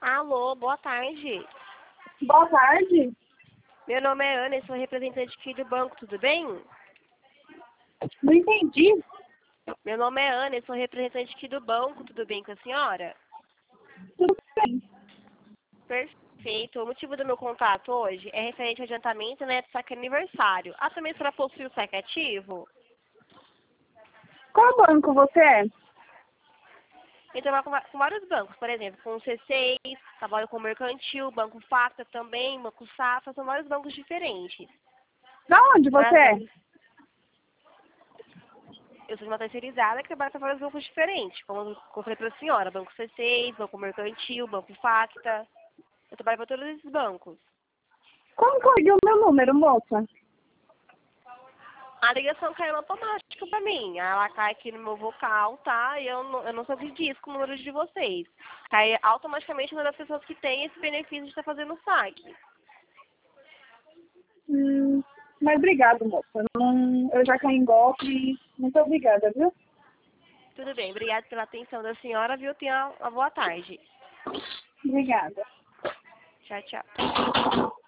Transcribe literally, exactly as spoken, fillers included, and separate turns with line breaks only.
Alô, boa tarde.
Boa tarde.
Meu nome é Ana e sou representante aqui do banco, tudo bem?
Não entendi.
Meu nome é Ana e sou representante aqui do banco, tudo bem com a senhora?
Tudo bem.
Perfeito. O motivo do meu contato hoje é referente ao adiantamento, né, do saque aniversário. Ah, também a senhora possui o saque ativo?
Qual banco você é?
Eu trabalho com, va- com vários bancos, por exemplo, com o C seis, trabalho com o Mercantil, Banco Facta também, Banco Safra, são vários bancos diferentes.
Da onde você
Mas,
é?
eu sou de uma terceirizada que trabalha com vários bancos diferentes, como eu falei para a senhora, Banco C seis, Banco Mercantil, Banco Facta. Eu trabalho para todos esses bancos.
Como conseguiu o meu número, moça?
A ligação caiu no automático para mim. Ela cai aqui no meu vocal, tá? E eu não, eu não sou de disco o número de vocês. Cai automaticamente no das pessoas que têm esse benefício de estar fazendo o saque.
Hum, mas obrigado, moça. Não, eu já caí em golpe. Muito obrigada, viu?
Tudo bem, obrigada pela atenção da senhora, viu? Tenha uma boa tarde.
Obrigada.
Tchau, tchau.